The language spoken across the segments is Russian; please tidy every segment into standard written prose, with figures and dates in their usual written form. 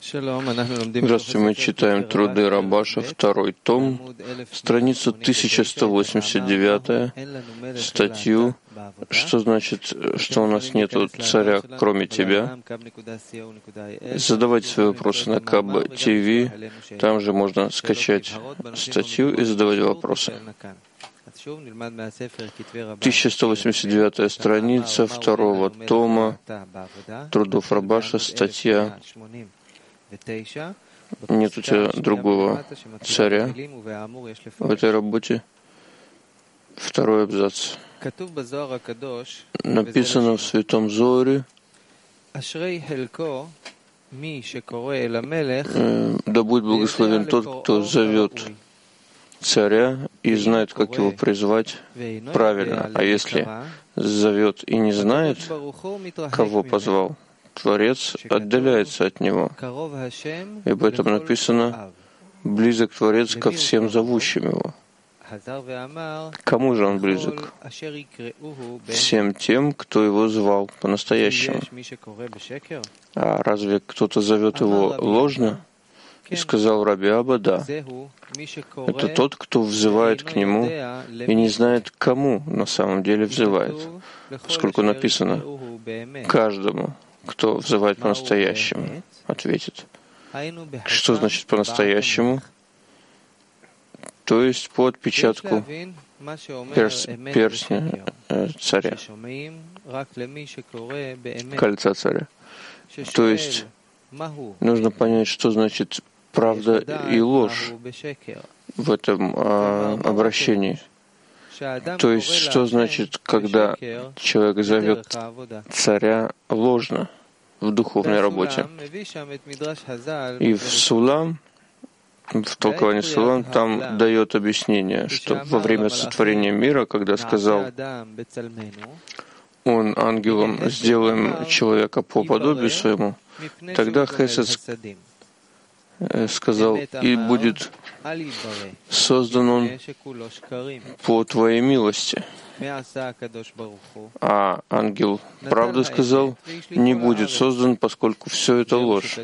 Здравствуйте, мы читаем труды Рабаша, второй том, страница 1189, статью, что значит, что у нас нет царя, кроме тебя. Задавайте свои вопросы на Каб ТВ, там же можно скачать статью и задавать вопросы. 1189 страница второго тома трудов Рабаша, статья «Нет у тебя другого царя» в этой работе. Второй абзац. Написано в Святом Зоаре: «Да будет благословен тот, кто зовет царя и знает, как его призвать правильно. А если зовет и не знает, кого позвал, Творец отдаляется от него. И об этом написано: близок Творец ко всем зовущим его». Кому же он близок? Всем тем, кто его звал по-настоящему. А разве кто-то зовет его ложно? И сказал Раби Абба: да. Это тот, кто взывает к нему и не знает, кому на самом деле взывает, поскольку написано: каждому, кто взывает по-настоящему, ответит. Что значит по-настоящему? То есть по отпечатку перстня царя, кольца царя. То есть нужно понять, что значит правда и ложь в этом обращении. То есть, что значит, когда человек зовет царя ложно в духовной работе. И в Сулам, в толковании Сулам, там дает объяснение, что во время сотворения мира, когда сказал: «Он ангелом сделаем человека по подобию своему», тогда Хесед сказал: «И будет создан он по твоей милости». А ангел правды сказал: «Не будет создан, поскольку все это ложь».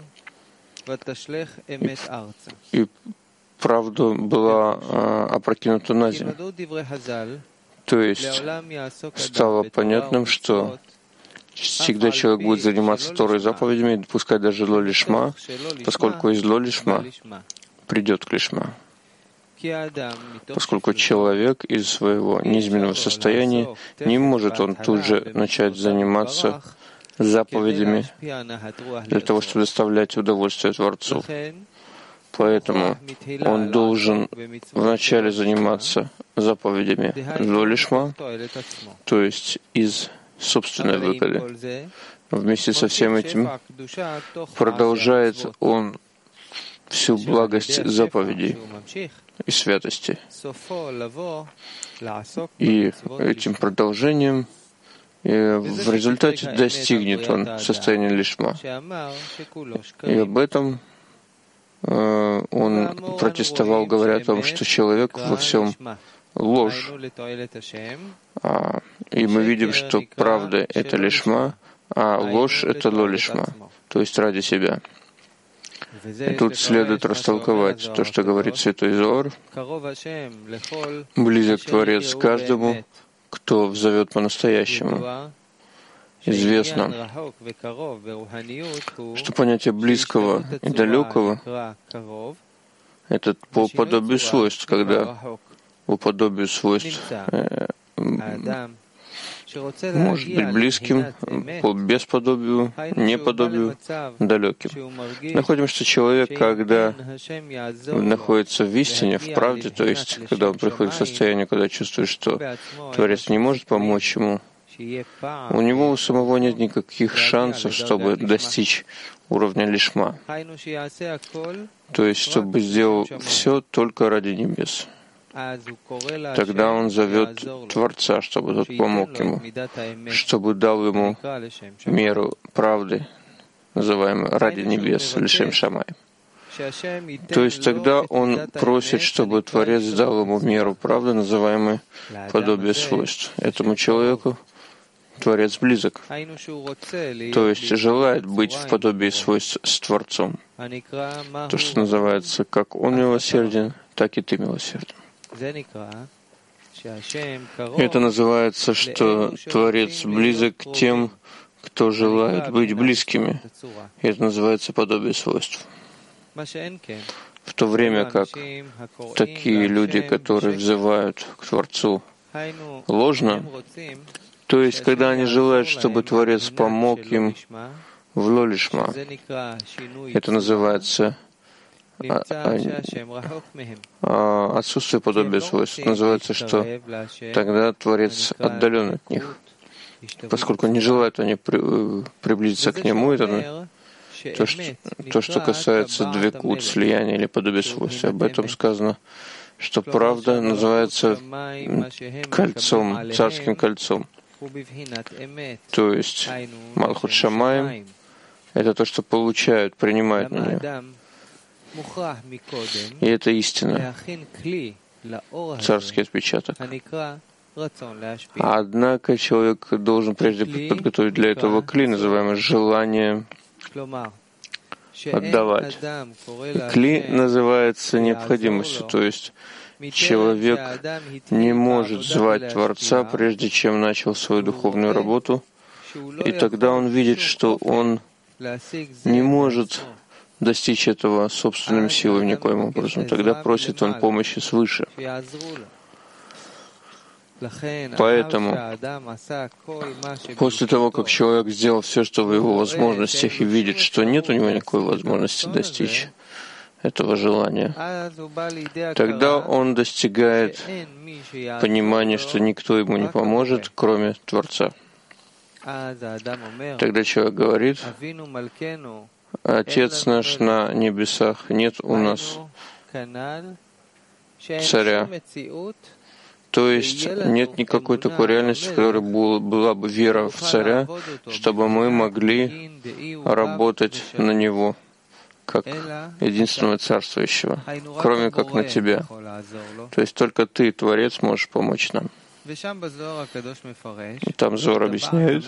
И правда была опрокинута на землю. То есть стало понятным, что всегда человек будет заниматься Торой и заповедями, пускай даже ло-лишма, поскольку из ло-лишма придет к лишма. Поскольку человек из своего низменного состояния не может он тут же начать заниматься заповедями для того, чтобы доставлять удовольствие Творцу. Поэтому он должен вначале заниматься заповедями ло-лишма, то есть из собственной выгоды. Вместе со всем этим продолжает он всю благость заповедей и святости. И этим продолжением в результате достигнет он состояния лишма. И об этом он протестовал, говоря о том, что человек во всем ложь. И мы видим, что правда — это лишма, а ложь — это ло-лишма, то есть ради себя. И тут следует растолковать то, что говорит Святой Зоар: близок Творец каждому, кто взовет по-настоящему. Известно, что понятие близкого и далекого — это по подобию свойств, когда по подобию свойств может быть близким, по бесподобию, неподобию, далеким. Находим, что человек, когда находится в истине, в правде, то есть когда он приходит к состоянию, когда чувствует, что Творец не может помочь ему, у него у самого нет никаких шансов, чтобы достичь уровня лишма. То есть, чтобы сделал все только ради небес. Тогда он зовет Творца, чтобы тот помог ему, чтобы дал ему меру правды, называемой ради небес, лишем шамай. То есть тогда он просит, чтобы Творец дал ему меру правды, называемой подобие свойств. Этому человеку, Творец близок, то есть желает быть в подобии свойств с Творцом. То, что называется, как Он милосерден, так и ты милосерден. Это называется, что Творец близок к тем, кто желает быть близкими. Это называется подобие свойств. В то время как такие люди, которые взывают к Творцу ложно, то есть когда они желают, чтобы Творец помог им в лолишма, это называется отсутствие подобия свойств. Это называется, что тогда Творец отдален от них. Поскольку не желают они приблизиться к Нему, это то, что касается двекут, слияния или подобия свойств. Об этом сказано, что правда называется кольцом, царским кольцом. То есть Малхут Шамаим — это то, что получают, принимают на нее. И это истина, царский отпечаток. Однако человек должен прежде подготовить для этого кли, называемое желание отдавать. Кли называется необходимостью, то есть человек не может звать Творца, прежде чем начал свою духовную работу, и тогда он видит, что он не может достичь этого собственными силами никоим образом. Тогда просит он помощи свыше. Поэтому, после того, как человек сделал все, что в его возможностях, и видит, что нет у него никакой возможности достичь этого желания, тогда он достигает понимания, что никто ему не поможет, кроме Творца. Тогда человек говорит: «Отец наш на небесах, нет у нас царя». То есть нет никакой такой реальности, в которой была бы вера в царя, чтобы мы могли работать на него, как единственного царствующего, кроме как на тебя. То есть только ты, Творец, можешь помочь нам. Там Зор объясняет,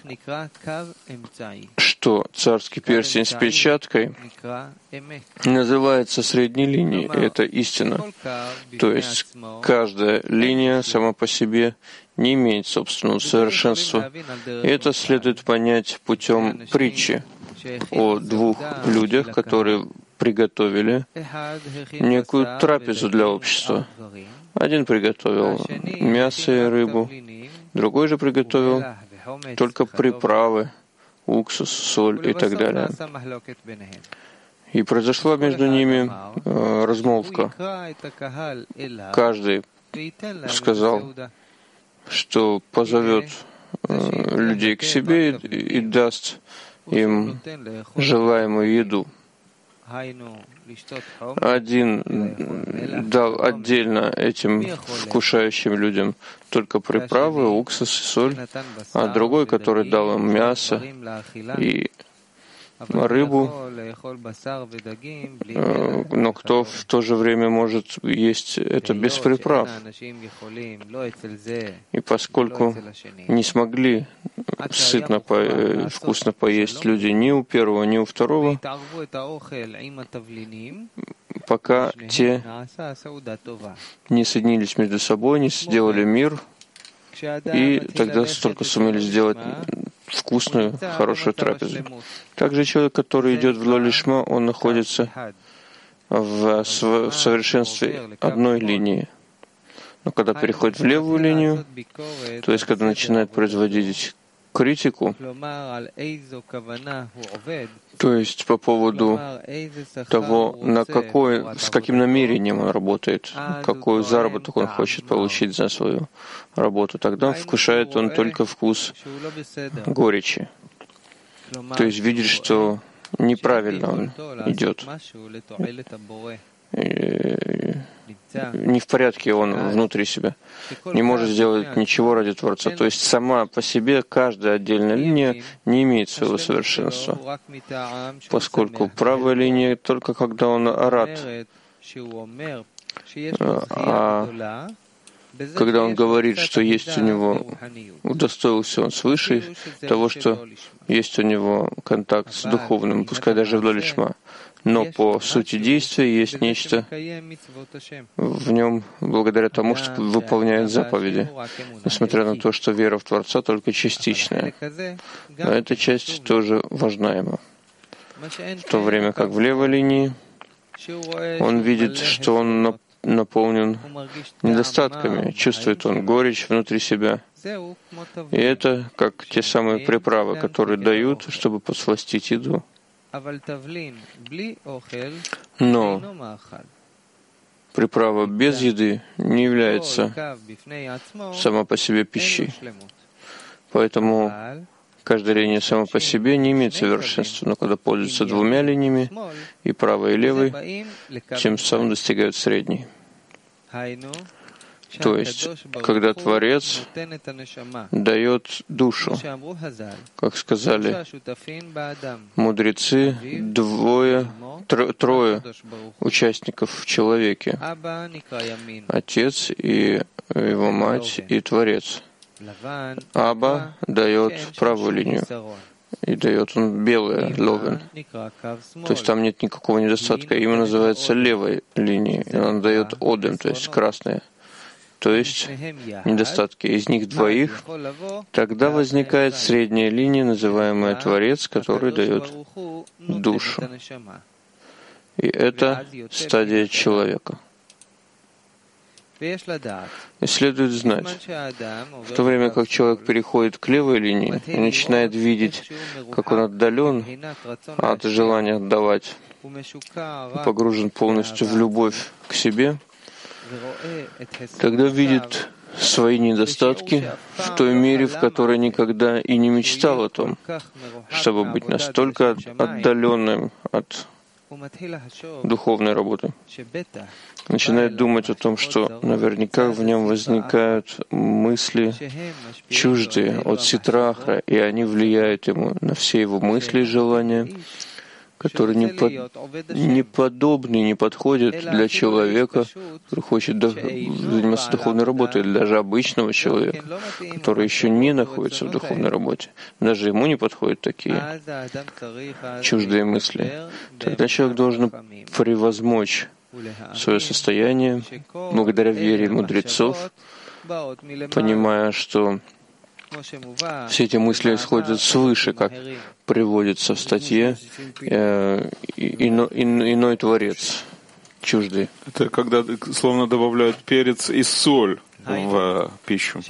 что царский перстень с печаткой называется средней линией. Это истина. То есть каждая линия сама по себе не имеет собственного совершенства. И это следует понять путем притчи о двух людях, которые приготовили некую трапезу для общества. Один приготовил мясо и рыбу, другой же приготовил только приправы, уксус, соль и так далее. И произошла между ними размолвка. Каждый сказал, что позовет людей к себе и даст им желаемую еду. Один дал отдельно этим вкушающим людям только приправы, уксус и соль, а другой, который дал им мясо и рыбу, но кто в то же время может есть это без приправ. И поскольку не смогли сытно, вкусно поесть люди ни у первого, ни у второго, пока те не соединились между собой, не сделали мир, и тогда только сумели сделать вкусную, хорошую трапезу. Также человек, который идет в лолишма, он находится в совершенстве одной линии. Но когда переходит в левую линию, то есть когда начинает производить критику, то есть по поводу того, с каким намерением он работает, какой заработок он хочет получить за свою работу, тогда вкушает он только вкус горечи. То есть видит, что неправильно он идет. Не в порядке он внутри себя. Не может сделать ничего ради Творца. То есть сама по себе каждая отдельная линия не имеет своего совершенства, поскольку правая линия только когда он рад, а когда он говорит, что есть у него, удостоился он свыше того, что есть у него контакт с духовным, пускай даже вдоль лишма. Но по сути действия есть нечто в нем благодаря тому, что выполняет заповеди, несмотря на то, что вера в Творца только частичная. Но эта часть тоже важна ему. В то время как в левой линии он видит, что он наполнен недостатками, чувствует он горечь внутри себя. И это как те самые приправы, которые дают, чтобы подсластить еду. Но приправа без еды не является сама по себе пищей. Поэтому каждая линия сама по себе не имеет совершенства, но когда пользуются двумя линиями, и правой, и левой, тем самым достигают средней. То есть, когда Творец дает душу, как сказали мудрецы, трое участников в человеке: Отец и его мать и Творец. Аба дает правую линию, и дает он белое, ловен. То есть там нет никакого недостатка. Имя называется левой линией, и он дает одем, то есть красное. То есть недостатки. Из них двоих тогда возникает средняя линия, называемая Творец, который дает душу. И это стадия человека. И следует знать, в то время как человек переходит к левой линии и начинает видеть, как он отдален от желания отдавать, погружен полностью в любовь к себе, тогда видит свои недостатки в той мере, в которой никогда и не мечтал о том, чтобы быть настолько отдаленным от духовной работы. Начинает думать о том, что наверняка в нем возникают мысли чуждые от ситраха, и они влияют ему на все его мысли и желания, которые не подобны, не подходят для человека, который хочет заниматься духовной работой, или даже обычного человека, который еще не находится в духовной работе. Даже ему не подходят такие чуждые мысли. Тогда человек должен превозмочь свое состояние благодаря вере мудрецов, понимая, что все эти мысли исходят свыше, как приводится в статье «Иной Творец», чуждый. Это когда словно добавляют перец и соль в пищу.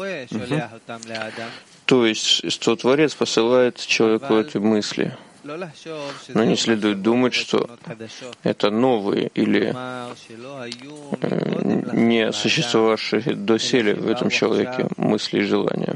То есть, что Творец посылает человеку эти мысли. Но не следует думать, что это новые или не существовавшие доселе в этом человеке мысли и желания.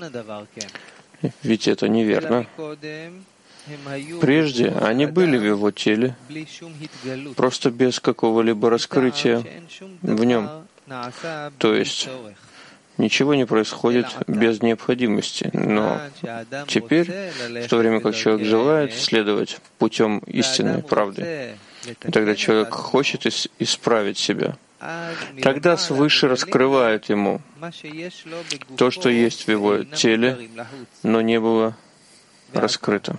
Ведь это неверно. Прежде они были в его теле, просто без какого-либо раскрытия в нем. То есть ничего не происходит без необходимости. Но теперь, в то время как человек желает следовать путем истинной правды, и тогда человек хочет исправить себя, тогда свыше раскрывает ему то, что есть в его теле, но не было раскрыто.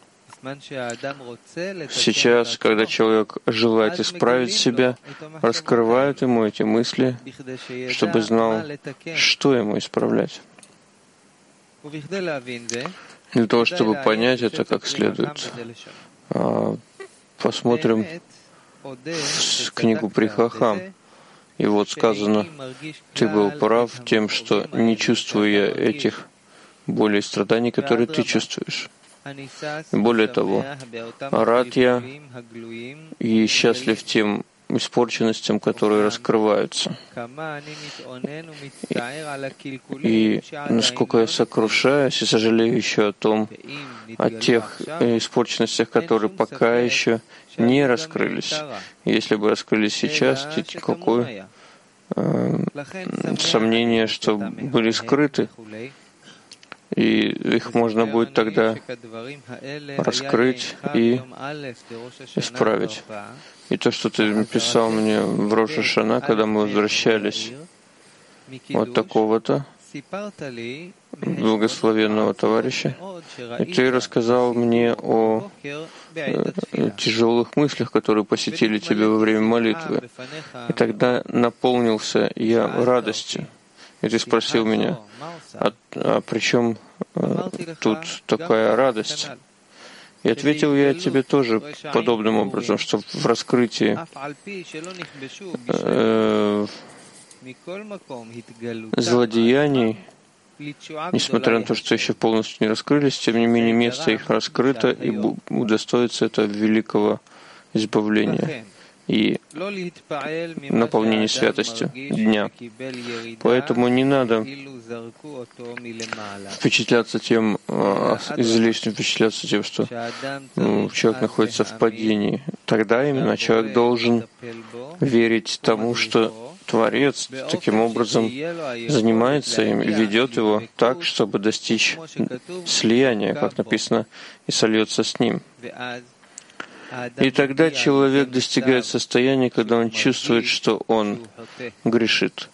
Сейчас, когда человек желает исправить себя, раскрывают ему эти мысли, чтобы знал, что ему исправлять. Для того, чтобы понять это как следует, посмотрим в книгу При Хахам. И вот сказано: «Ты был прав тем, что не чувствую я этих болей и страданий, которые ты чувствуешь. Более того, рад я и счастлив тем испорченностям, которые раскрываются. И насколько я сокрушаюсь и сожалею еще о тех испорченностях, которые пока еще не раскрылись. Если бы раскрылись сейчас, то какое сомнение, что были скрыты, и их можно будет тогда раскрыть и исправить. И то, что ты написал мне в Рош ха-Шана, когда мы возвращались вот такого-то благословенного товарища, и ты рассказал мне о тяжелых мыслях, которые посетили тебя во время молитвы. И тогда наполнился я радостью. И ты спросил меня, а при чем тут такая радость? И ответил я тебе тоже подобным образом, что в раскрытии злодеяний, несмотря на то, что еще полностью не раскрылись, тем не менее место их раскрыто и удостоится это великого избавления и наполнения святостью дня. Поэтому не надо впечатляться тем, излишне впечатляться тем, что человек находится в падении. Тогда именно человек должен верить тому, что Творец таким образом занимается им и ведет его так, чтобы достичь слияния, как написано, и сольется с ним. И тогда человек достигает состояния, когда он чувствует, что он грешит.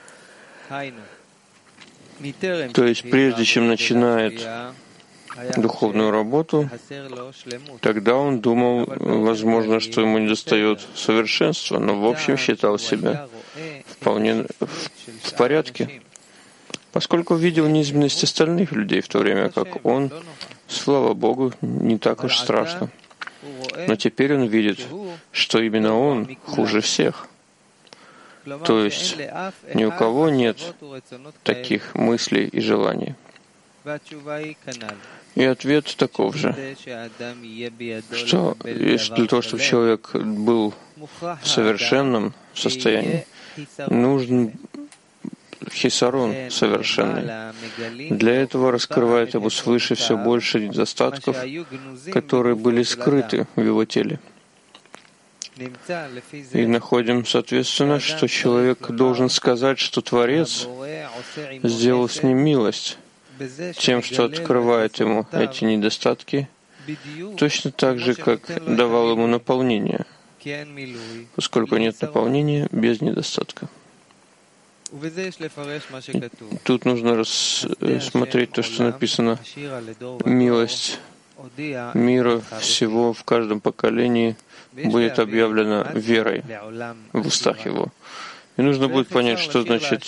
То есть прежде чем начинает духовную работу, тогда он думал, возможно, что ему недостает совершенства, но в общем считал себя вполне в порядке, поскольку видел низменность остальных людей, в то время как он, слава Богу, не так уж страшно. Но теперь он видит, что именно он хуже всех. То есть ни у кого нет таких мыслей и желаний. И ответ таков же, что для того, чтобы человек был в совершенном состоянии, нужен хисарон совершенный. Для этого раскрывает ему свыше все больше недостатков, которые были скрыты в его теле. И находим, соответственно, что человек должен сказать, что Творец сделал с ним милость тем, что открывает ему эти недостатки, точно так же, как давал ему наполнение, поскольку нет наполнения без недостатка. Тут нужно рассмотреть то, что написано: «Милость мира всего в каждом поколении будет объявлена верой в устах его». И нужно будет понять, что значит,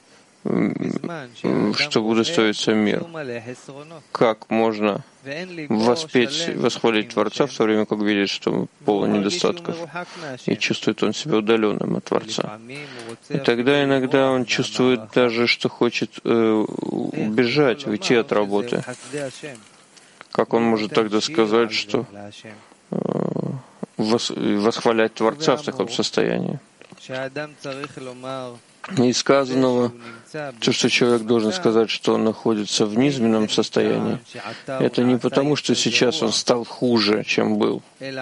что удостоится мир. Как можно воспеть, восхвалить Творца, в то время как видит, что полон недостатков, и чувствует он себя удаленным от Творца. И тогда иногда он чувствует даже, что хочет убежать, уйти от работы. Как он может тогда сказать, что восхвалять Творца в таком состоянии? Из сказанного, то, что человек должен сказать, что он находится в низменном состоянии, это не потому, что сейчас он стал хуже, чем был,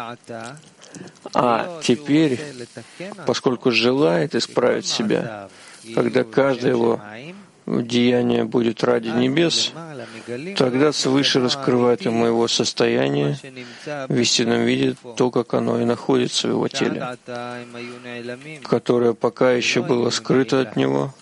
а теперь, поскольку желает исправить себя, когда каждое его деяние будет ради небес, тогда свыше раскрывает ему его состояние в истинном виде, то, как оно и находится в его теле, которое пока еще было скрыто от него,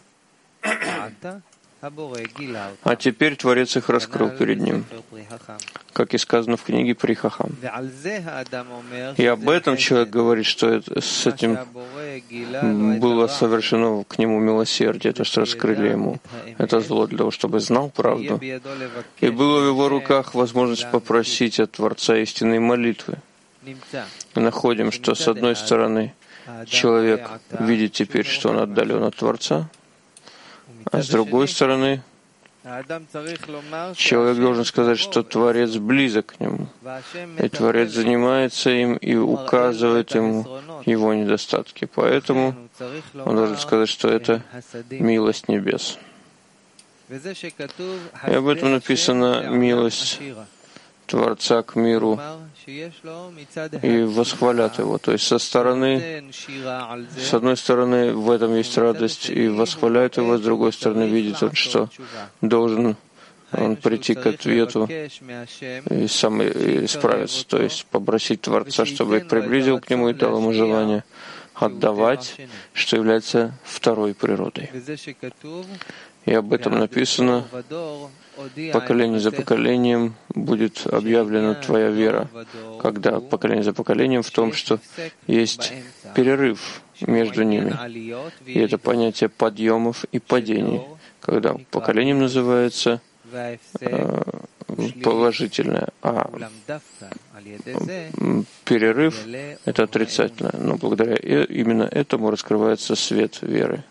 а теперь Творец их раскрыл перед ним, как и сказано в книге При Хахам. И об этом человек говорит, что с этим было совершено к нему милосердие, то, что раскрыли ему это зло для того, чтобы знал правду. И было в его руках возможность попросить от Творца истинной молитвы. Мы находим, что с одной стороны человек видит теперь, что он отдален от Творца, а с другой стороны, человек должен сказать, что Творец близок к нему, и Творец занимается им и указывает ему его недостатки. Поэтому он должен сказать, что это милость небес. И об этом написано милость Творца к миру и восхвалят его. То есть с одной стороны, в этом есть радость и восхваляют его, с другой стороны, видит он, что должен он прийти к ответу и сам исправиться, то есть попросить Творца, чтобы их приблизил к нему и дал ему желание. отдавать, что является второй природой. И об этом написано: поколение за поколением будет объявлена твоя вера, когда поколение за поколением в том, что есть перерыв между ними. И это понятие подъемов и падений, когда поколением называется положительное, а перерыв — это отрицательное. Но благодаря именно этому раскрывается свет веры.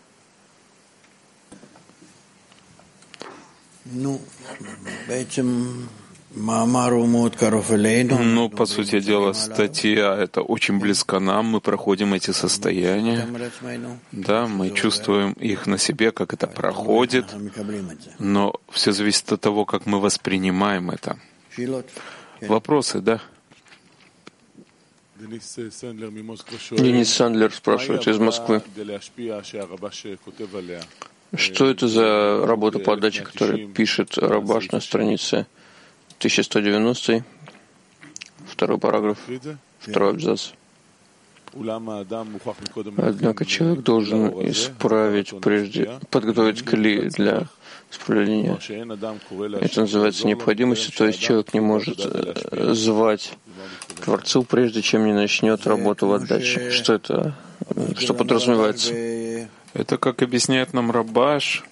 По сути дела, статья это очень близко нам, мы проходим эти состояния, да, мы чувствуем их на себе, как это проходит, но все зависит от того, как мы воспринимаем это. Вопросы, да? Денис Сандлер спрашивает из Москвы. Что это за работа по отдаче, которую пишет Рабаш на странице 1190, второй параграф, второй абзац? Однако человек должен исправить прежде, подготовить кли для исправления. Это называется необходимостью, то есть человек не может звать Творцу, прежде чем не начнет работу в отдаче. Что это? Что подразумевается? Это, как объясняет нам Рабаш,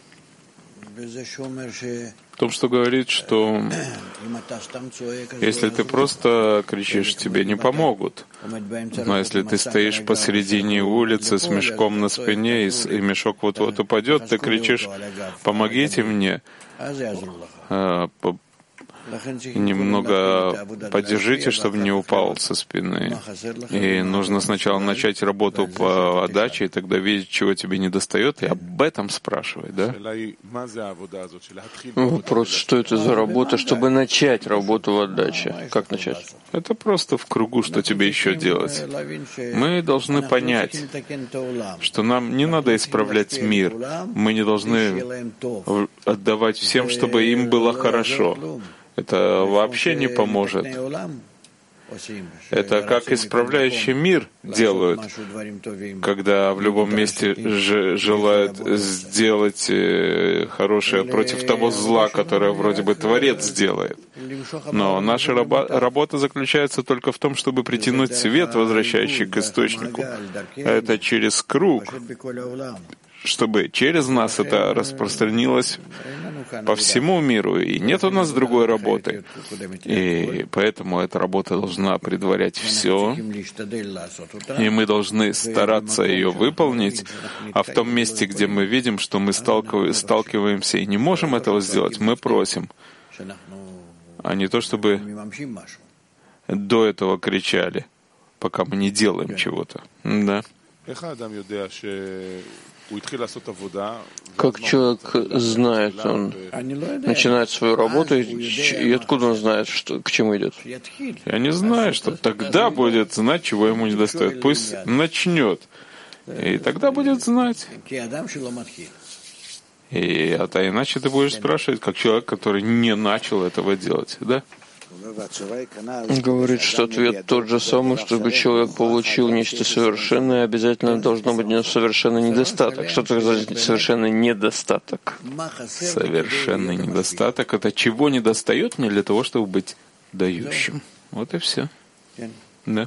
в том, что говорит, что если ты просто кричишь, тебе не помогут. Но если ты стоишь посередине улицы с мешком на спине, и мешок вот-вот упадет, ты кричишь: «Помогите мне», немного поддержите, чтобы не упал со спины. И нужно сначала начать работу по отдаче, и тогда видеть, чего тебе не достает, и об этом спрашивать, да? Вопрос, что это за работа, чтобы начать работу в отдаче? Как начать? Это просто в кругу, что тебе еще делать. Мы должны понять, что нам не надо исправлять мир. Мы не должны отдавать всем, чтобы им было хорошо. Это вообще не поможет. Это как исправляющий мир делают, когда в любом месте желают сделать хорошее против того зла, которое вроде бы Творец делает. Но наша работа заключается только в том, чтобы притянуть свет, возвращающий к источнику. Это через круг, чтобы через нас это распространилось по всему миру, и нет у нас другой работы. И поэтому эта работа должна предварять все, и мы должны стараться ее выполнить, а в том месте, где мы видим, что мы сталкиваемся и не можем этого сделать, мы просим, а не то, чтобы до этого кричали, пока мы не делаем чего-то. Да. Как человек знает, он начинает свою работу, и откуда он знает, что, к чему идет? Я не знаю, что тогда будет знать, чего ему не достает. Пусть начнет, и тогда будет знать. А иначе ты будешь спрашивать, как человек, который не начал этого делать, да? Говорит, что ответ тот же самый, чтобы человек получил нечто совершенное, обязательно должно быть у него совершенный недостаток. Что такое совершенный недостаток? Совершенный недостаток — это чего не достает мне для того, чтобы быть дающим. Вот и все. Да.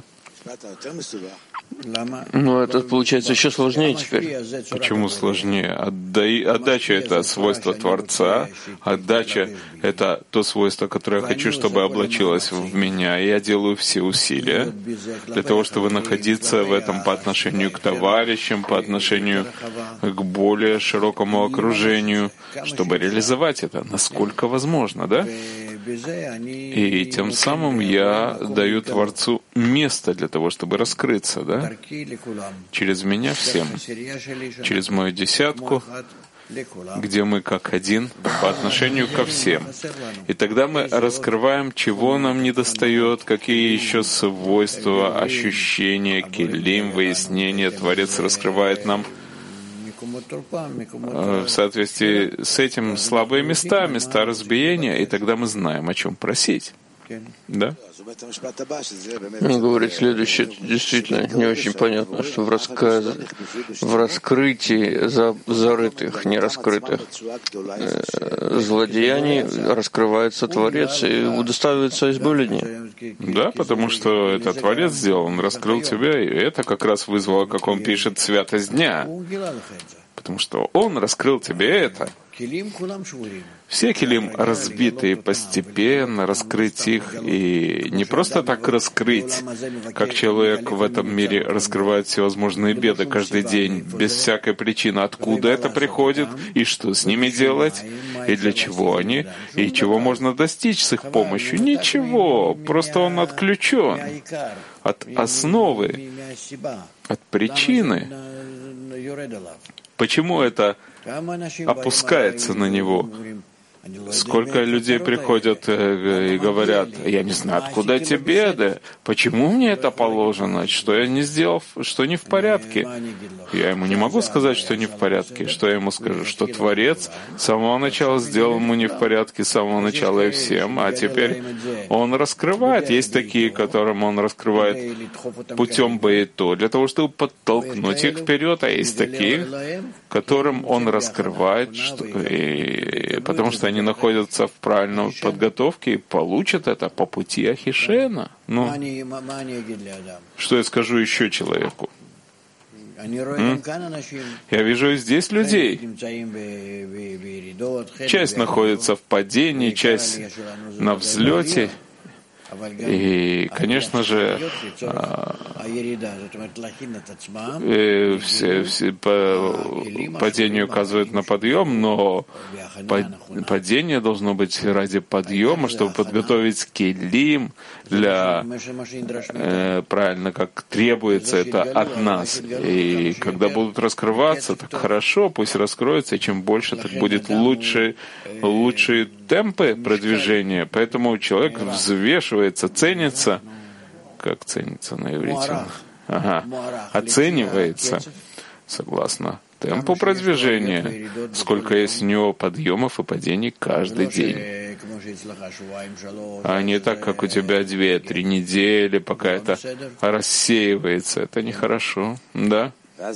Но это получается еще сложнее теперь. Почему сложнее? Отдача — это свойство Творца. Отдача — это то свойство, которое я хочу, чтобы облачилось в меня. И я делаю все усилия для того, чтобы находиться в этом по отношению к товарищам, по отношению к более широкому окружению, чтобы реализовать это, насколько возможно, да? И тем самым я даю Творцу место для того, чтобы раскрыться, да? Через меня всем, через мою десятку, где мы как один по отношению ко всем. И тогда мы раскрываем, чего нам недостает, какие еще свойства, ощущения, келим, выяснения Творец раскрывает нам в соответствии с этим слабые места, места разбиения, и тогда мы знаем, о чем просить. Да? Он говорит следующее, действительно не очень понятно, что в раскрытии зарытых, не раскрытых злодеяний раскрывается Творец и доставится избавление. Да, потому что это Творец сделал, Он раскрыл тебя, и это как раз вызвало, как он пишет, святость дня. Потому что Он раскрыл тебе это. Все килим разбиты, постепенно раскрыть их, и не просто так раскрыть, как человек в этом мире раскрывает всевозможные беды каждый день, без всякой причины, откуда это приходит, и что с ними делать, и для чего они, и чего можно достичь с их помощью. Ничего, просто он отключен от основы, от причины. Почему это опускается на него? Сколько людей приходят и говорят: я не знаю, откуда эти беды, почему мне это положено, что я не сделал, что не в порядке. Я ему не могу сказать, что не в порядке. Что я ему скажу? Что Творец с самого начала сделал ему не в порядке, с самого начала и всем, а теперь он раскрывает. Есть такие, которым он раскрывает путем баито, для того, чтобы подтолкнуть их вперед, а есть такие, которым он раскрывает, потому что они находятся в правильной подготовке и получат это по пути Ахишена. Ну, что я скажу еще человеку? Я вижу и здесь людей. Часть находится в падении, часть на взлете. И, конечно же, падение указывает на подъем, но падение должно быть ради подъема, чтобы подготовить келим для правильно, как требуется это от нас. И когда будут раскрываться, так хорошо, пусть раскроются, и чем больше, так будет лучшие темпы продвижения. Поэтому человек взвешивается, ценится, как ценится на иврите? Оценивается согласно темпу продвижения, сколько есть у него подъемов и падений каждый день. А не так, как у тебя 2-3 недели, пока это рассеивается. Это нехорошо, да?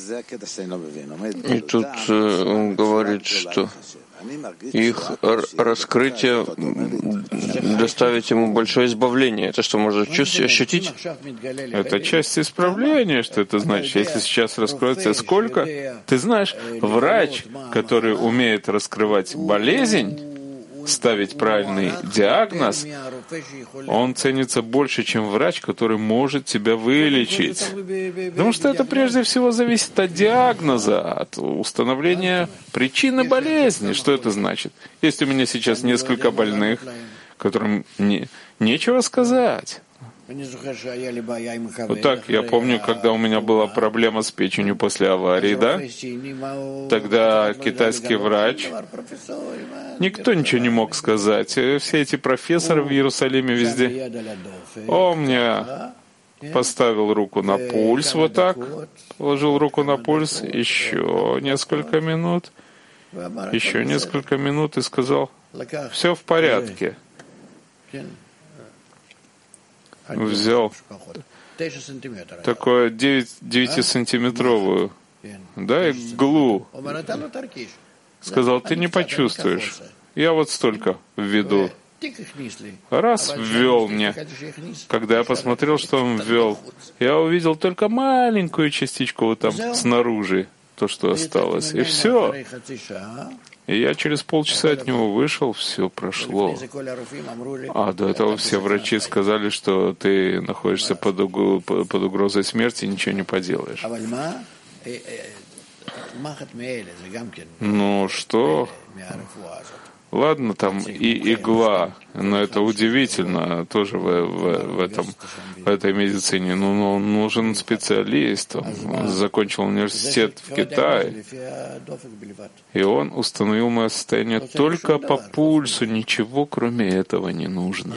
И тут он говорит, что их раскрытие доставит ему большое избавление. Это что, можно ощутить? Это часть исправления. Что это значит? Если сейчас раскроется сколько? Ты знаешь, врач, который умеет раскрывать болезнь, ставить правильный диагноз, он ценится больше, чем врач, который может тебя вылечить. Потому что это прежде всего зависит от диагноза, от установления причины болезни. Что это значит? Есть у меня сейчас несколько больных, которым нечего сказать. Вот так, я помню, когда у меня была проблема с печенью после аварии, да? Тогда китайский врач, никто ничего не мог сказать. Все эти профессоры в Иерусалиме везде. Он мне поставил руку на пульс вот так, положил руку на пульс, еще несколько минут и сказал: все в порядке. Взял такую 9-сантиметровую, да, иглу. Сказал: ты не почувствуешь. Я вот столько введу. Раз ввел мне. Когда я посмотрел, что он ввел, я увидел только маленькую частичку вот там снаружи, то, что осталось. И все. И я через полчаса от него вышел, все прошло. А до этого все врачи сказали, что ты находишься под угрозой смерти, ничего не поделаешь. Ну что? Ладно, там и игла, но это удивительно тоже в этой медицине. Но нужен специалист. Он закончил университет в Китае, и он установил мое состояние только по пульсу. Ничего кроме этого не нужно.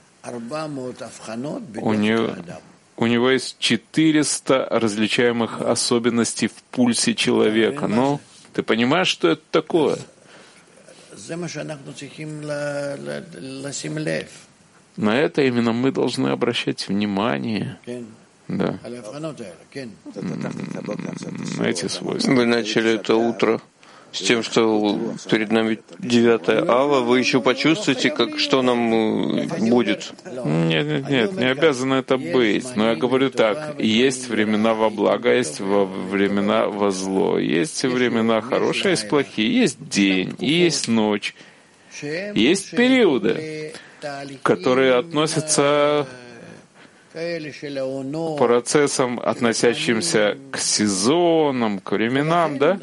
У него есть 400 различаемых особенностей в пульсе человека. Но ты понимаешь, что это такое? На это именно мы должны обращать внимание. Да. На эти свойства. Вы начали это утро с тем, что перед нами 9 ава, вы еще почувствуете, что нам будет? Нет, не обязано это быть. Но я говорю так, есть времена во благо, есть времена во зло, есть времена хорошие, есть плохие, есть день, есть ночь, есть периоды, которые относятся к процессам, относящимся к сезонам, к временам, да?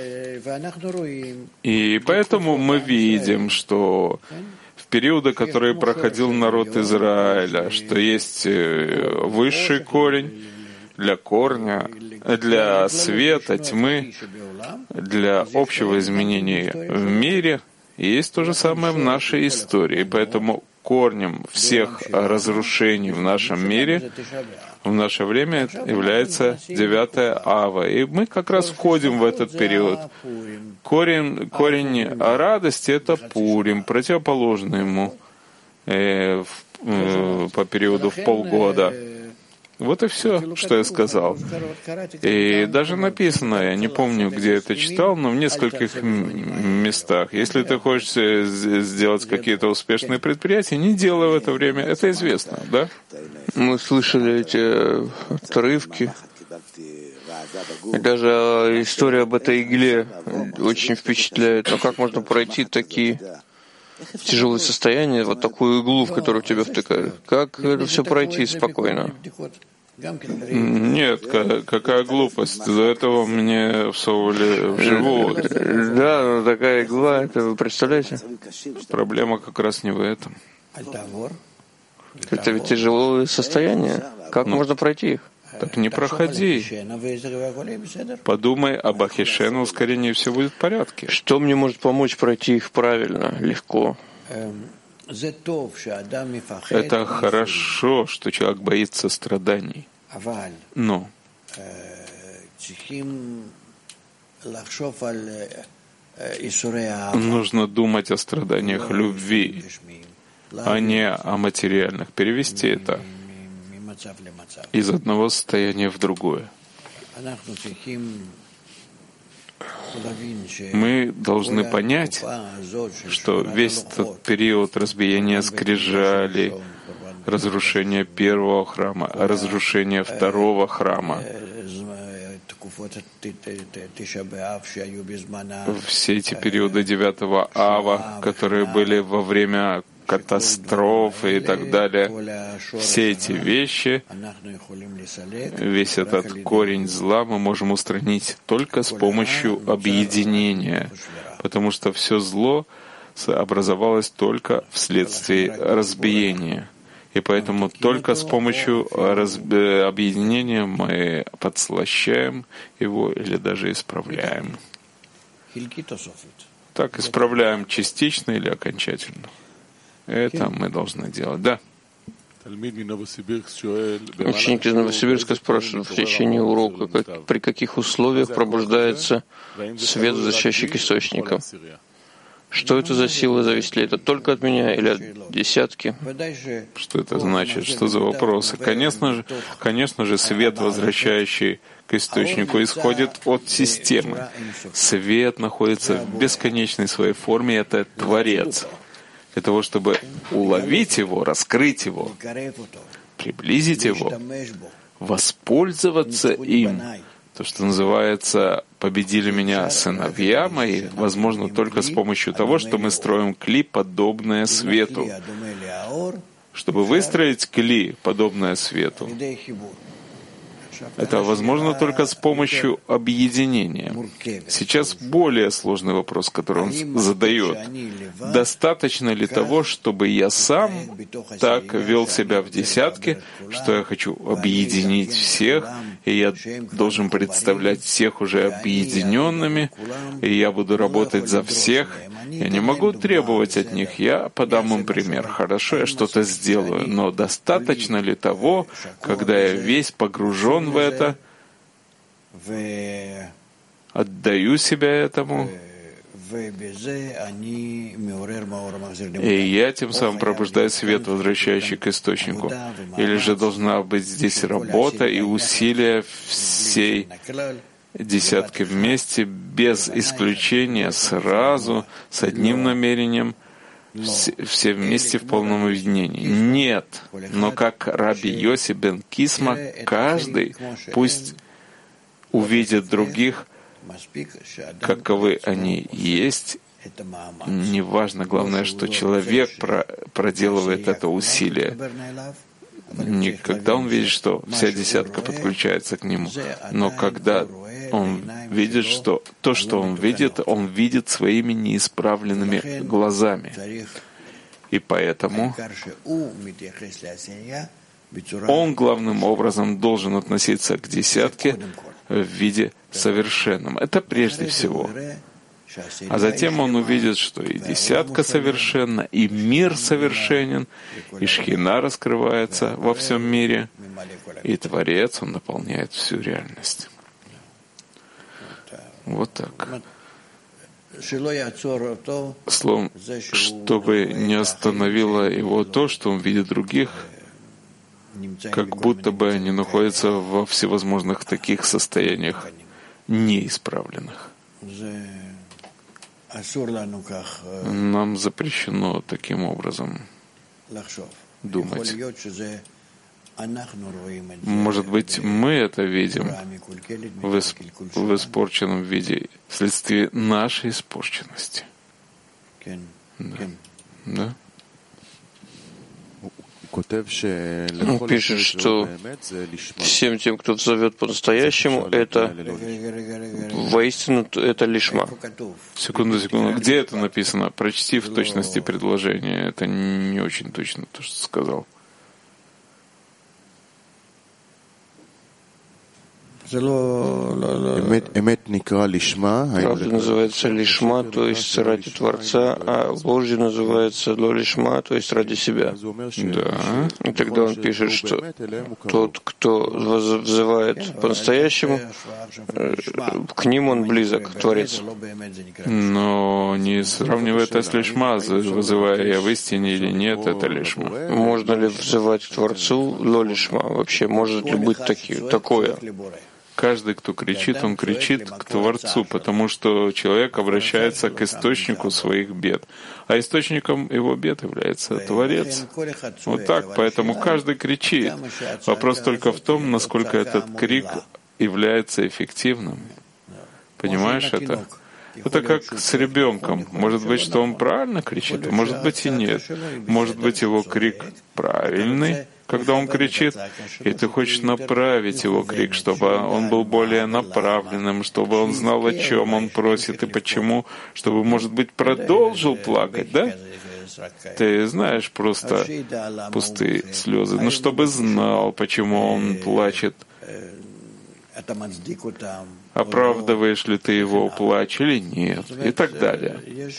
И поэтому мы видим, что в периоды, которые проходил народ Израиля, что есть высший корень для корня, для света, тьмы, для общего изменения в мире, и есть то же самое в нашей истории. Поэтому корнем всех разрушений в нашем мире в наше время является 9 ава. И мы как раз входим в этот период. Корень радости — это Пурим, противоположный ему по периоду в полгода. Вот и все, что я сказал. И даже написано, я не помню, где это читал, но в нескольких местах. Если ты хочешь сделать какие-то успешные предприятия, не делай в это время. Это известно, да? Мы слышали эти отрывки. И даже история об этой игле очень впечатляет. Но как можно пройти такие тяжелые состояния, вот такую иглу, в которую тебя втыкают? Как это все пройти спокойно? Нет, какая глупость. До этого мне всовывали в живот. Да, но такая игла, это вы представляете? Проблема как раз не в этом. Это ведь тяжелое состояние. Как можно пройти их? Так не проходи. Подумай об Ахишену, ускорении, все будет в порядке. Что мне может помочь пройти их правильно, легко? Это хорошо, что человек боится страданий. Но нужно думать о страданиях любви, а не о материальных. Перевести это из одного состояния в другое. Мы должны понять, что весь этот период разбиения скрижалей, разрушения первого храма, разрушения второго храма, все эти периоды 9 ава, которые были во время катастрофы и так далее, все эти вещи, весь этот корень зла мы можем устранить только с помощью объединения, потому что все зло образовалось только вследствие разбиения. И поэтому только с помощью объединения мы подслащаем его или даже исправляем. Так, исправляем частично или окончательно. Это мы должны делать, да. Ученик из Новосибирска спрашивает в течение урока, при каких условиях пробуждается свет, защищающий к источникам. Что это за сила, зависит ли это только от меня или от десятки? Что это значит? Что за вопросы? Конечно же, свет, возвращающий к источнику, исходит от системы. Свет находится в бесконечной своей форме, это Творец. Для того, чтобы уловить его, раскрыть его, приблизить его, воспользоваться им, то, что называется «победили меня сыновья мои», возможно только с помощью того, что мы строим кли, подобное свету. Чтобы выстроить кли, подобное свету, это возможно только с помощью объединения. Сейчас более сложный вопрос, который он задает. Достаточно ли того, чтобы я сам так вел себя в десятке, что я хочу объединить всех, и я должен представлять всех уже объединенными, и я буду работать за всех? Я не могу требовать от них, я подам им пример. Хорошо, я что-то сделаю, но достаточно ли того, когда я весь погружен в это, отдаю себя этому И я тем самым пробуждаю свет, возвращающий к источнику. Или же должна быть здесь работа и усилия всей десятки вместе, без исключения, сразу, с одним намерением, все вместе в полном объединении. Нет, но как Раби Йоси бен Кисма, каждый пусть увидит других, каковы они есть. Неважно, главное, что человек проделывает это усилие. Не когда он видит, что вся десятка подключается к нему, но когда он видит, что то, что он видит своими неисправленными глазами. И поэтому он главным образом должен относиться к десятке в виде совершенном. Это прежде всего. А затем он увидит, что и десятка совершенна, и мир совершенен, и Шхина раскрывается во всем мире, и Творец, он наполняет всю реальность. Вот так. Словом, чтобы не остановило его то, что он видит других, как будто бы они находятся во всевозможных таких состояниях неисправленных. Нам запрещено таким образом думать. Может быть, мы это видим в испорченном виде вследствие нашей испорченности. Да? Он пишет, что всем тем, кто зовет по-настоящему, это воистину это лишма. Секунду. Где это написано? Прочти в точности предложение. Это не очень точно то, что сказал. Правда называется лишма, то есть ради Творца, а ложью называется ло-лишма, то есть ради себя. Да. И тогда он пишет, что тот, кто взывает по-настоящему, к ним он близок, Творец. Но не сравнивай это с лишма, вызывая я в истине или нет, это лишма. Можно ли взывать к Творцу ло-лишма? Вообще, может ли быть такое? Каждый, кто кричит, он кричит к Творцу, потому что человек обращается к источнику своих бед. А источником его бед является Творец. Вот так, поэтому каждый кричит. Вопрос только в том, насколько этот крик является эффективным. Понимаешь это? Это как с ребенком. Может быть, что он правильно кричит, а может быть и нет. Может быть, его крик правильный, когда он кричит, и ты хочешь направить его крик, чтобы он был более направленным, чтобы он знал, о чем он просит и почему, чтобы, может быть, продолжил плакать, да? Ты знаешь просто пустые слезы, но чтобы знал, почему он плачет. Оправдываешь ли ты его плач или нет, и так далее.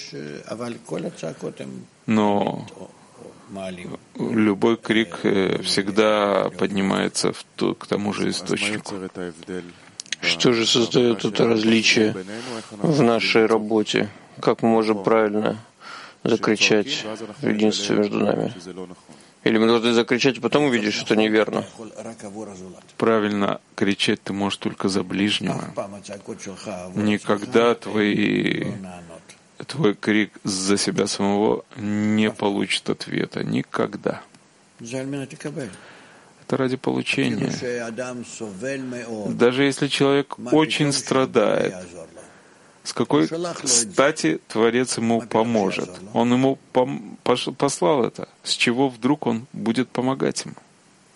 Но любой крик всегда поднимается к тому же источнику. Что же создает это различие в нашей работе? Как мы можем правильно закричать в единстве между нами? Или мы должны закричать, а потом увидеть, что это неверно? Правильно кричать ты можешь только за ближнего. Никогда твой крик за себя самого не получит ответа. Никогда. Это ради получения. Даже если человек очень страдает, с какой стати Творец ему поможет? Он ему послал это. С чего вдруг он будет помогать ему?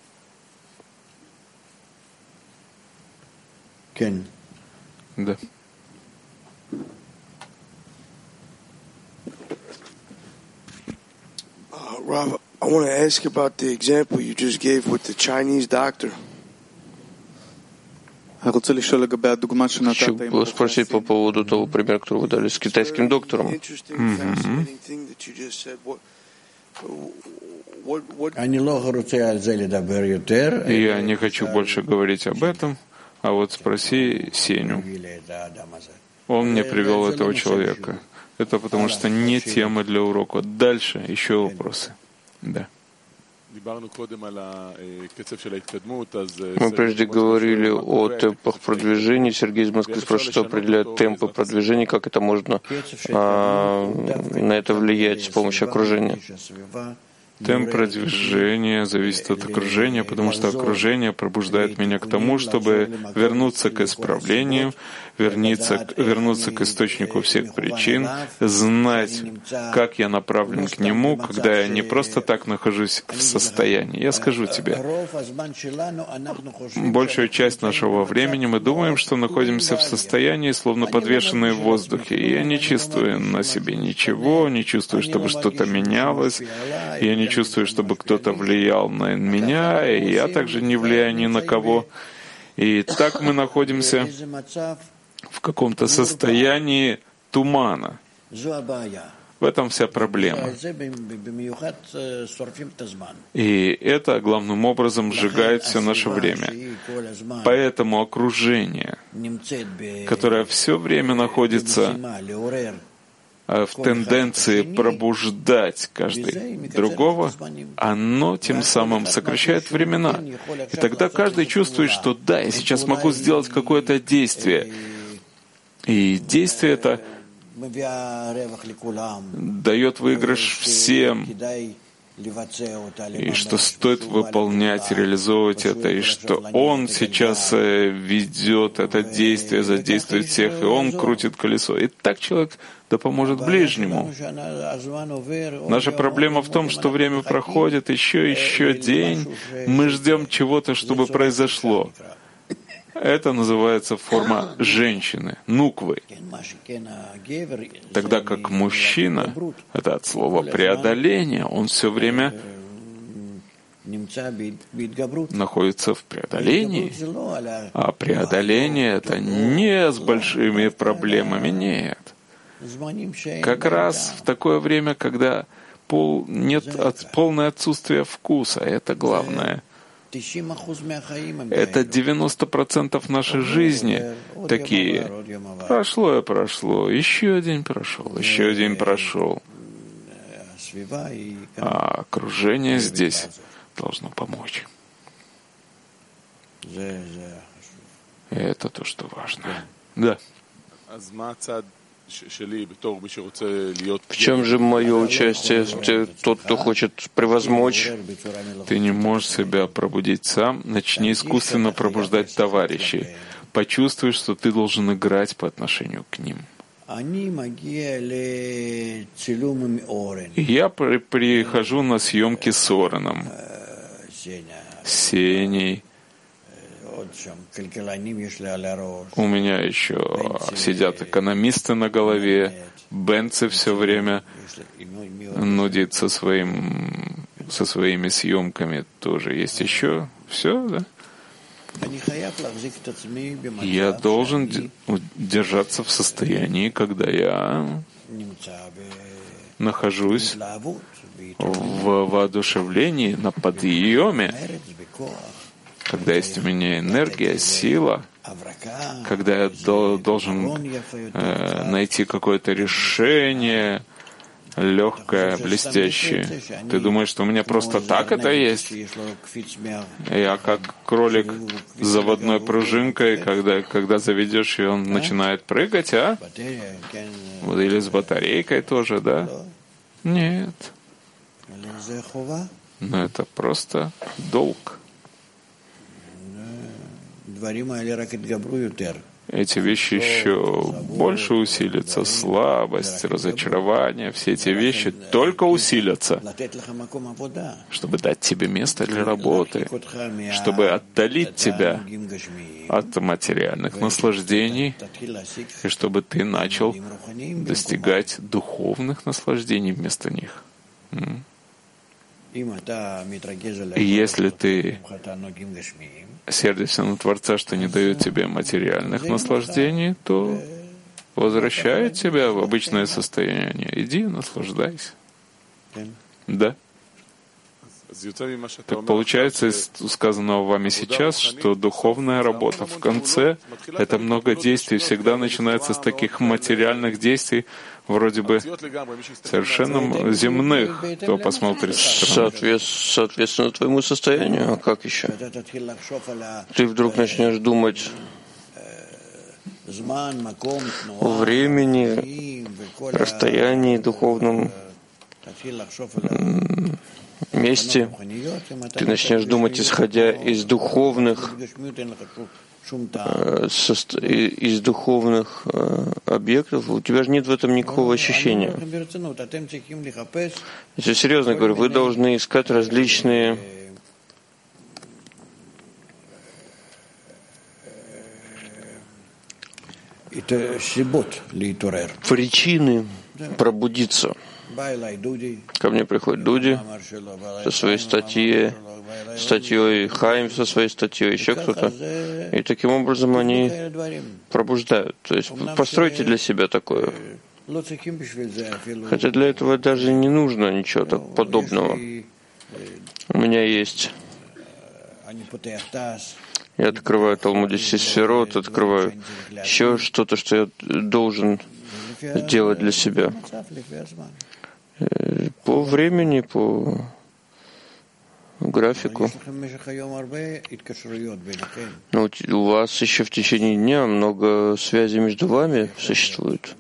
Да. Rav, I want to ask about the example you just gave with the Chinese doctor. Хочу спросить по поводу того примера, который вы дали с китайским доктором. Я не хочу больше говорить об этом, а вот спроси Сеню. Он мне привел этого человека. Это потому что не тема для урока. Дальше еще вопросы. Да. Мы прежде говорили о темпах продвижения. Сергей из Москвы спрашивает, что определяет темпы продвижения, как это можно на это влиять с помощью окружения. Темп продвижения зависит от окружения, потому что окружение пробуждает меня к тому, чтобы вернуться к исправлению, вернуться к источнику всех причин, знать, как я направлен к нему, когда я не просто так нахожусь в состоянии. Я скажу тебе, большую часть нашего времени мы думаем, что находимся в состоянии, словно подвешенные в воздухе. И я не чувствую на себе ничего, не чувствую, чтобы что-то менялось, я не чувствую, чтобы кто-то влиял на меня, и я также не влияю ни на кого. И так мы находимся в каком-то состоянии тумана. В этом вся проблема. И это главным образом сжигает все наше время. Поэтому окружение, которое все время находится в тенденции пробуждать каждый другого, оно тем самым сокращает времена. И тогда каждый чувствует, что да, я сейчас могу сделать какое-то действие. И действие это дает выигрыш всем, и что стоит выполнять, реализовывать это, и что он сейчас ведет это действие, задействует всех, и он крутит колесо. И так человек да поможет ближнему. Наша проблема в том, что время проходит, еще день, мы ждем чего-то, чтобы произошло. Это называется форма женщины, нуквы. Тогда как мужчина, это от слова преодоление, он все время находится в преодолении. А преодоление это не с большими проблемами, нет. Как раз в такое время, когда полное отсутствие вкуса, это главное. Это 90% нашей жизни такие. Прошло, еще день прошел. А окружение здесь должно помочь. Это то, что важно. Да. В чем же мое участие? Тот, кто хочет превозмочь. Ты не можешь себя пробудить сам, начни искусственно пробуждать товарищей. Почувствуй, что ты должен играть по отношению к ним. Я прихожу на съемки с Ораном, с Сеней. У меня еще сидят экономисты на голове, Бенци все время нудит со своими съемками, тоже есть еще. Все, да? Я должен держаться в состоянии, когда я нахожусь в воодушевлении, на подъеме, когда есть у меня энергия, сила, когда я должен найти какое-то решение, легкое, блестящее. Ты думаешь, что у меня просто так это есть? Я как кролик с заводной пружинкой, когда заведешь, и он начинает прыгать, а? Вот или с батарейкой тоже, да? Нет. Но это просто долг. Эти вещи еще больше усилятся. Слабость, разочарование, все эти вещи только усилятся, чтобы дать тебе место для работы, чтобы отдалить тебя от материальных наслаждений, и чтобы ты начал достигать духовных наслаждений вместо них. И если ты сердишься на Творца, что не дает тебе материальных наслаждений, то возвращает тебя в обычное состояние. Иди, наслаждайся. Да. Так получается из сказанного вами сейчас, что духовная работа в конце — это много действий, всегда начинается с таких материальных действий, вроде бы совершенно земных, кто посмотрит со стороны. Соответственно твоему состоянию, а как еще? Ты вдруг начнешь думать о времени, расстоянии, духовном месте. Ты начнешь думать, исходя из духовных объектов, у тебя же нет в этом никакого ощущения. Если серьезно говорю, вы должны искать различные причины пробудиться. Ко мне приходит Дуди со своей статьей, Хаим со своей статьей, еще кто-то. И таким образом они пробуждают. То есть постройте для себя такое. Хотя для этого даже не нужно ничего так подобного. У меня есть. Я открываю Талмуд 10 сферот, открываю еще что-то, что я должен сделать для себя. По времени, по графику. Но у вас еще в течение дня много связей между вами существует,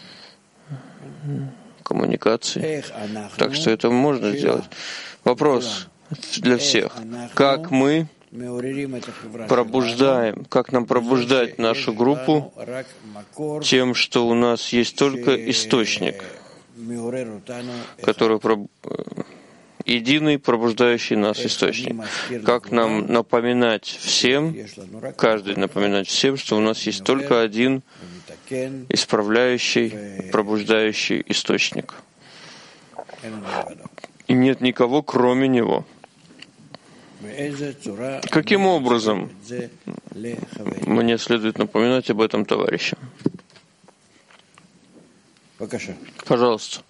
коммуникации. Так что это можно сделать. Вопрос для всех. Как мы пробуждаем, как нам пробуждать нашу группу тем, что у нас есть только источник, который единый, пробуждающий нас источник. Как нам напоминать всем, каждый напоминать всем, что у нас есть только один исправляющий, пробуждающий источник. И нет никого, кроме него. Каким образом мне следует напоминать об этом товарищам? Пожалуйста.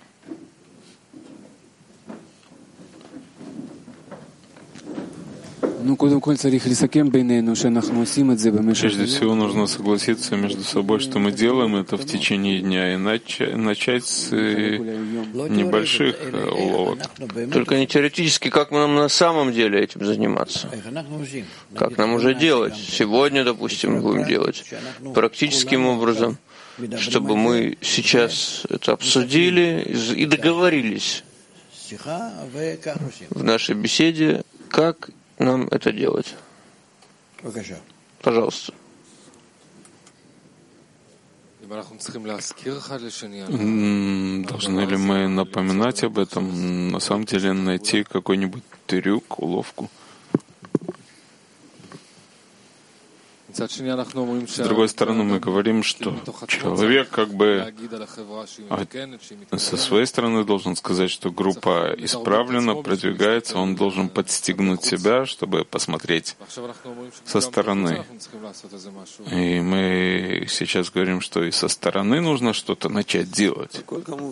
Прежде всего нужно согласиться между собой, что мы делаем это в течение дня, и начать с небольших уловок. Только не теоретически, как нам на самом деле этим заниматься. Как нам уже делать. Сегодня, допустим, будем делать практическим образом, чтобы мы сейчас это обсудили и договорились в нашей беседе, как нам это делать. Пожалуйста. Должны ли мы напоминать об этом? На самом деле найти какой-нибудь трюк, уловку? С другой стороны, мы говорим, что человек как бы со своей стороны должен сказать, что группа исправлена, продвигается, он должен подстегнуть себя, чтобы посмотреть со стороны. И мы сейчас говорим, что и со стороны нужно что-то начать делать.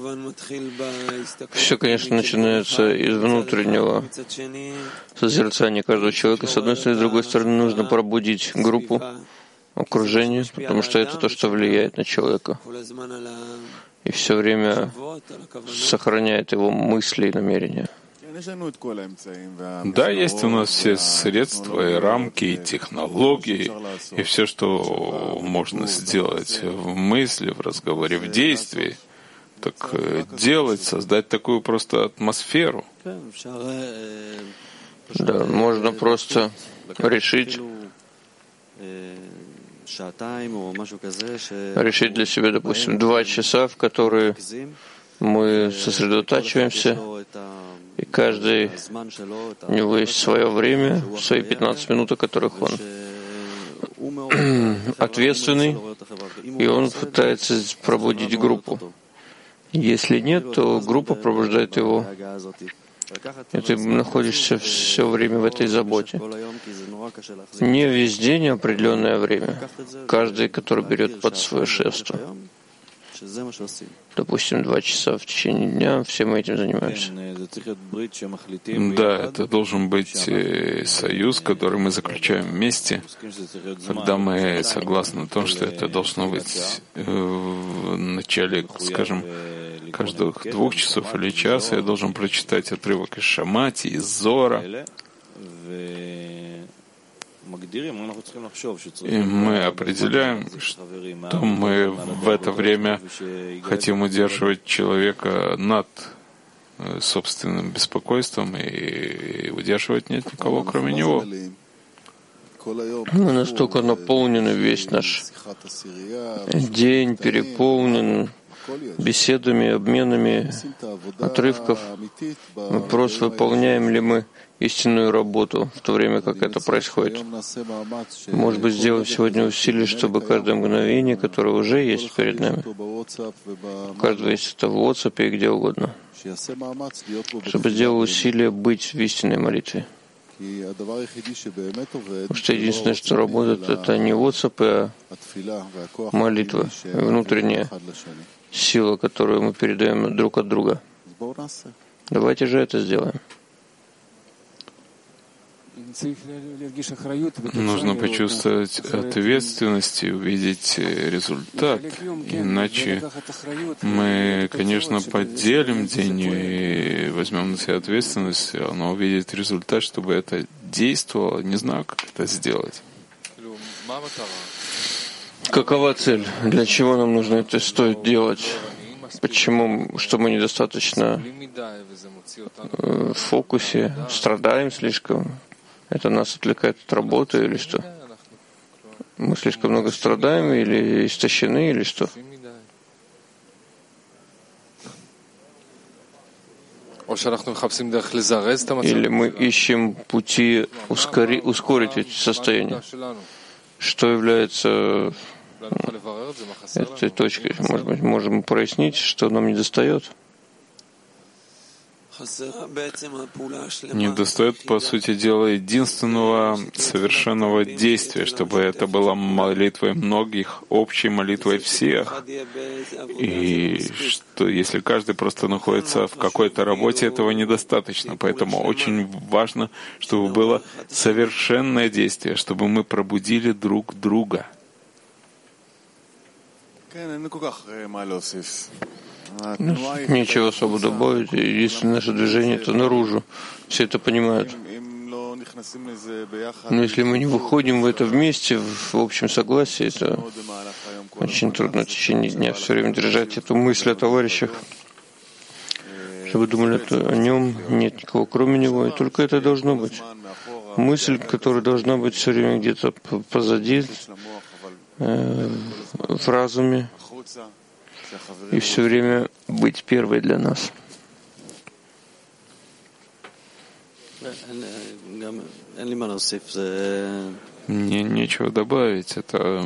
Все, конечно, начинается из внутреннего созерцания каждого человека. С одной стороны, с другой стороны, нужно пробудить группу, окружение, потому что это то, что влияет на человека. И все время сохраняет его мысли и намерения. Да, есть у нас все средства, и рамки, и технологии, и все, что можно сделать в мысли, в разговоре, в действии. Так делать, создать такую просто атмосферу. Да, можно просто решить для себя, допустим, 2 часа, в которые мы сосредотачиваемся, и каждый, у него есть свое время, свои 15 минут, о которых он ответственный, и он пытается пробудить группу. Если нет, то группа пробуждает его. И ты находишься все время в этой заботе. Не весь день, а определенное время. Каждый, который берет под свое шефство. Допустим, 2 часа в течение дня, все мы этим занимаемся. Да, это должен быть союз, который мы заключаем вместе, когда мы согласны на том, что это должно быть в начале, скажем, каждых 2 часов или часа я должен прочитать отрывок из Шамати, из Зора. И мы определяем, что мы в это время хотим удерживать человека над собственным беспокойством и удерживать нет никого, кроме него. Мы настолько наполнены, весь наш день переполнен беседами, обменами отрывков. Вопрос, выполняем ли мы истинную работу в то время, как это происходит. Может быть, сделаем сегодня усилие, чтобы каждое мгновение, которое уже есть перед нами, у каждого есть это в WhatsApp и где угодно, чтобы сделал усилие быть в истинной молитве. Потому что единственное, что работает, это не WhatsApp, а молитва, внутренняя сила, которую мы передаем друг от друга. Давайте же это сделаем. Нужно почувствовать ответственность и увидеть результат. Иначе мы, конечно, поделим день и возьмем на себя ответственность, но увидеть результат, чтобы это действовало, не знаю, как это сделать. Какова цель? Для чего нам нужно это стоит делать? Почему? Что мы недостаточно в фокусе, страдаем слишком? Это нас отвлекает от работы или что? Мы слишком много страдаем или истощены или что? Или мы ищем пути ускорить эти состояния? Что является этой точкой? Может быть, можем прояснить, что нам недостает? Недостает, по сути дела, единственного совершенного действия, чтобы это была молитвой многих, общей молитвой всех. И что если каждый просто находится в какой-то работе, этого недостаточно. Поэтому очень важно, чтобы было совершенное действие, чтобы мы пробудили друг друга. Нечего особо добавить. Единственное наше движение — это наружу. Все это понимают. Но если мы не выходим в это вместе, в общем согласии, это очень трудно в течение дня все время держать эту мысль о товарищах, чтобы думали о нем, нет никого кроме него, и только это должно быть. Мысль, которая должна быть все время где-то позади, в разуме, и все время быть первой для нас. Мне нечего добавить. Это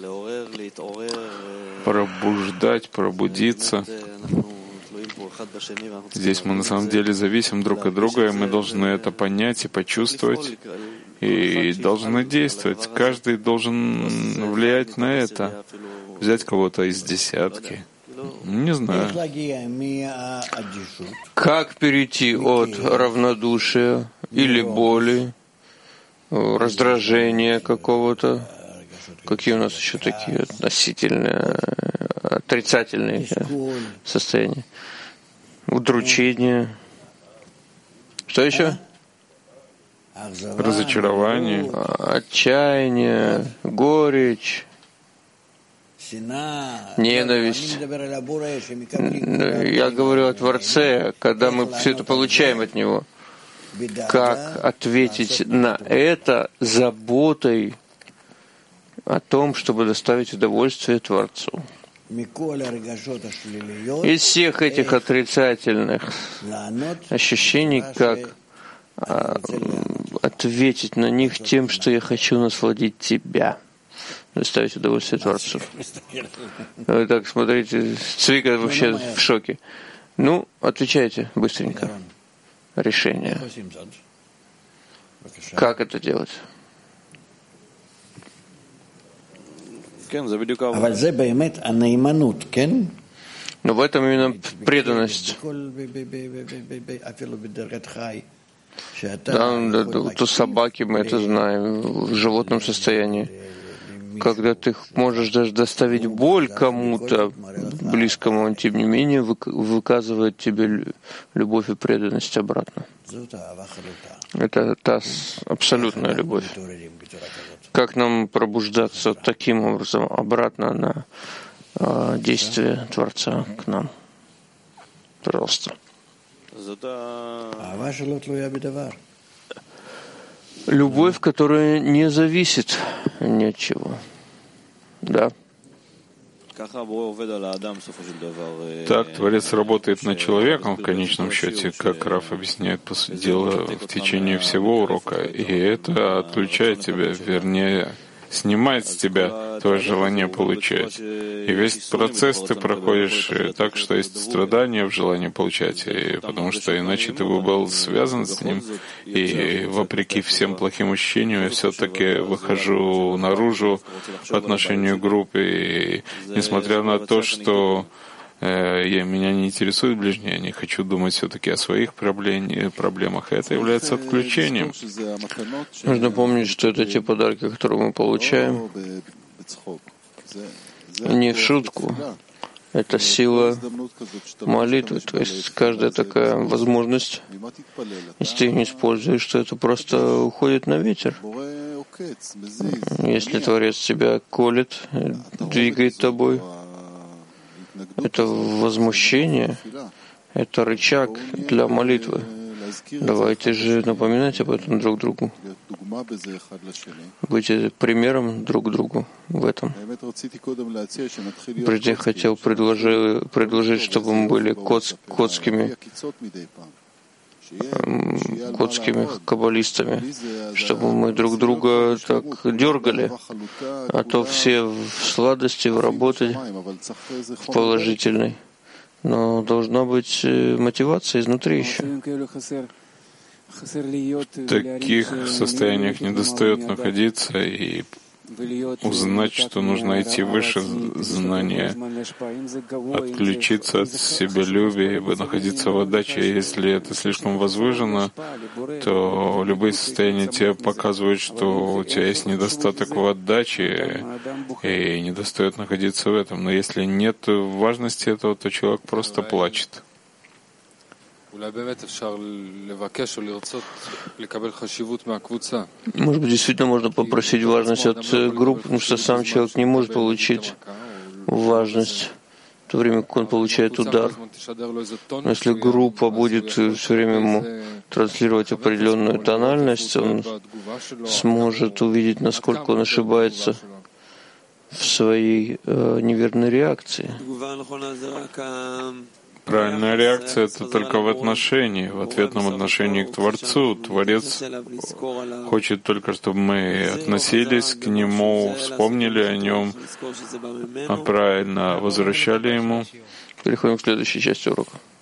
пробуждать, пробудиться. Здесь мы на самом деле зависим друг от друга, и мы должны это понять и почувствовать, и должны действовать. Каждый должен влиять на это. Взять кого-то из десятки. Не знаю. Как перейти от равнодушия или боли, раздражения какого-то? Какие у нас еще такие относительные, отрицательные состояния? Удручение. Что еще? Разочарование. Отчаяние, горечь. Ненависть. Я говорю о Творце, когда мы все это получаем от Него. Как ответить на это заботой о том, чтобы доставить удовольствие Творцу? Из всех этих отрицательных ощущений, как ответить на них тем, что я хочу насладить Тебя, доставить удовольствие Творцу. Вы так смотрите, Цвика вообще в шоке. Ну, отвечайте быстренько. Решение. Как это делать? Но в этом именно преданность. Да, то собаки мы это знаем, в животном состоянии. Когда ты можешь даже доставить боль кому-то близкому, он тем не менее выказывает тебе любовь и преданность обратно. Это та абсолютная любовь. Как нам пробуждаться таким образом обратно на действие Творца к нам? Пожалуйста. Любовь, которая не зависит ни от чего. Да. Так Творец работает над человеком в конечном счете, как Раф объясняет по сути дела в течение всего урока. И это отключает тебя, вернее, снимает с тебя твое желание получать. И весь процесс ты проходишь так, что есть страдания в желании получать, потому что иначе ты бы был связан с ним. И вопреки всем плохим ощущениям, я все-таки выхожу наружу по отношению к группе. И несмотря на то, что меня не интересует ближнее, я не хочу думать все-таки о своих проблемах. И это является отключением. Нужно помнить, что это те подарки, которые мы получаем, не в шутку. Это сила молитвы. То есть каждая такая возможность, если ты ее не используешь, то это просто уходит на ветер. Если Творец тебя колет, двигает тобой, это возмущение, это рычаг для молитвы. Давайте же напоминать об этом друг другу. Будьте примером друг другу в этом. Прежде я хотел предложить, чтобы мы были котскими каббалистами, чтобы мы друг друга так дергали, а то все в сладости, в работе, в положительной. Но должна быть мотивация изнутри еще. В таких состояниях недостает находиться и узнать, что нужно идти выше знания, отключиться от себялюбия, ибо находиться в отдаче. Если это слишком возвышено, то любые состояния тебе показывают, что у тебя есть недостаток в отдаче, и недостает находиться в этом. Но если нет важности этого, то человек просто плачет. Может быть, действительно можно попросить важность от группы, потому что сам человек не может получить важность в то время, как он получает удар. Но если группа будет все время ему транслировать определенную тональность, он сможет увидеть, насколько он ошибается в своей неверной реакции. Правильная реакция — это только в отношении, в ответном отношении к Творцу. Творец хочет только, чтобы мы относились к Нему, вспомнили о Нем, а правильно возвращали Ему. Переходим к следующей части урока.